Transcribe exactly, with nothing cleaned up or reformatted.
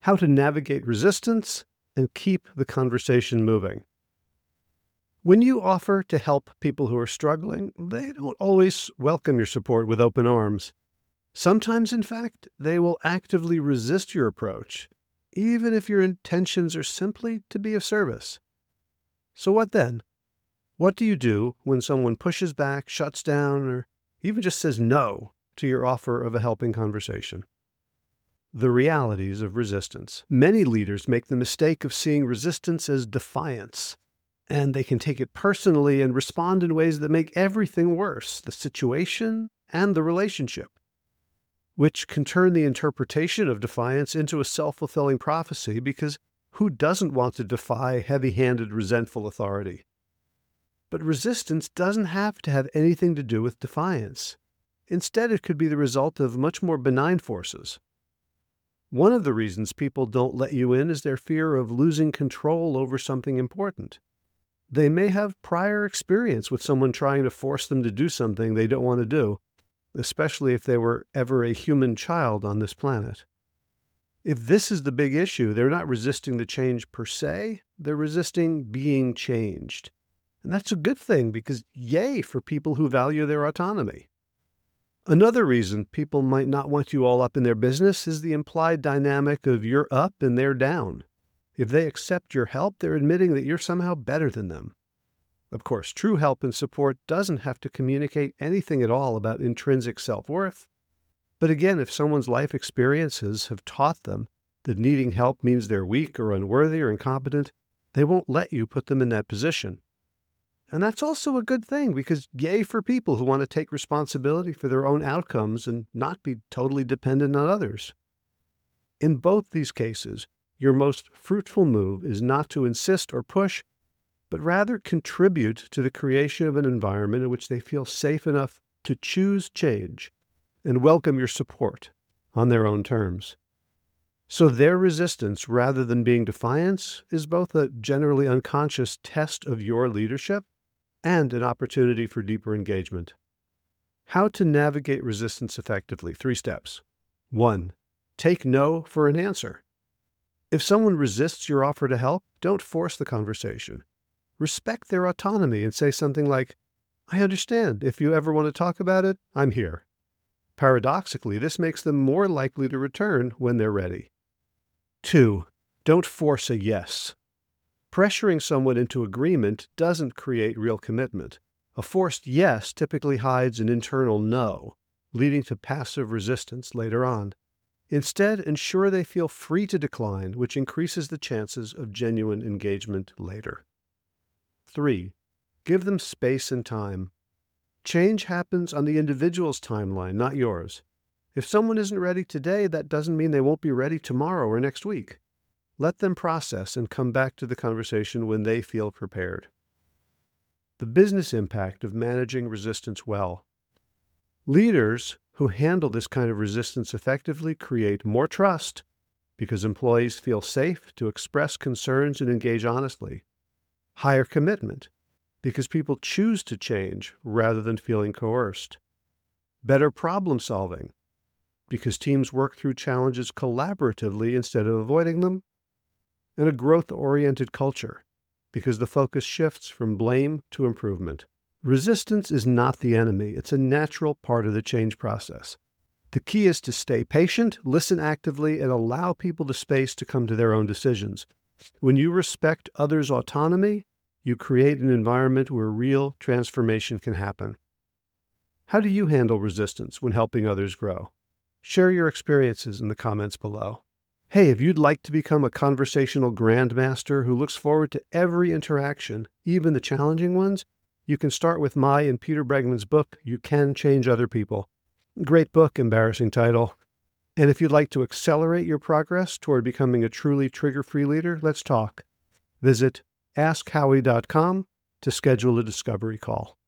how to navigate resistance and keep the conversation moving. When you offer to help people who are struggling, they don't always welcome your support with open arms. Sometimes, in fact, they will actively resist your approach, even if your intentions are simply to be of service. So what then? What do you do when someone pushes back, shuts down, or even just says no to your offer of a helping conversation? The realities of resistance. Many leaders make the mistake of seeing resistance as defiance, and they can take it personally and respond in ways that make everything worse, the situation and the relationship, which can turn the interpretation of defiance into a self-fulfilling prophecy, because who doesn't want to defy heavy-handed, resentful authority? But resistance doesn't have to have anything to do with defiance. Instead, it could be the result of much more benign forces. One of the reasons people don't let you in is their fear of losing control over something important. They may have prior experience with someone trying to force them to do something they don't want to do, especially if they were ever a human child on this planet. If this is the big issue, they're not resisting the change per se, they're resisting being changed. And that's a good thing, because yay for people who value their autonomy. Another reason people might not want you all up in their business is the implied dynamic of you're up and they're down. If they accept your help, they're admitting that you're somehow better than them. Of course, true help and support doesn't have to communicate anything at all about intrinsic self-worth. But again, if someone's life experiences have taught them that needing help means they're weak or unworthy or incompetent, they won't let you put them in that position. And that's also a good thing, because yay for people who want to take responsibility for their own outcomes and not be totally dependent on others. In both these cases, your most fruitful move is not to insist or push, but rather contribute to the creation of an environment in which they feel safe enough to choose change and welcome your support on their own terms. So their resistance, rather than being defiance, is both a generally unconscious test of your leadership and an opportunity for deeper engagement. How to navigate resistance effectively. Three steps. One, take no for an answer. If someone resists your offer to help, don't force the conversation. Respect their autonomy and say something like, I understand. If you ever want to talk about it, I'm here. Paradoxically, this makes them more likely to return when they're ready. Two, don't force a yes. Pressuring someone into agreement doesn't create real commitment. A forced yes typically hides an internal no, leading to passive resistance later on. Instead, ensure they feel free to decline, which increases the chances of genuine engagement later. Three, give them space and time. Change happens on the individual's timeline, not yours. If someone isn't ready today, that doesn't mean they won't be ready tomorrow or next week. Let them process and come back to the conversation when they feel prepared. The business impact of managing resistance well. Leaders who handle this kind of resistance effectively create more trust, because employees feel safe to express concerns and engage honestly. Higher commitment, because people choose to change rather than feeling coerced. Better problem solving, because teams work through challenges collaboratively instead of avoiding them. And a growth-oriented culture, because the focus shifts from blame to improvement. Resistance is not the enemy. It's a natural part of the change process. The key is to stay patient, listen actively, and allow people the space to come to their own decisions. When you respect others' autonomy, you create an environment where real transformation can happen. How do you handle resistance when helping others grow? Share your experiences in the comments below. Hey, if you'd like to become a conversational grandmaster who looks forward to every interaction, even the challenging ones, you can start with my and Peter Bregman's book, You Can Change Other People. Great book, embarrassing title. And if you'd like to accelerate your progress toward becoming a truly trigger-free leader, let's talk. Visit ask howie dot com to schedule a discovery call.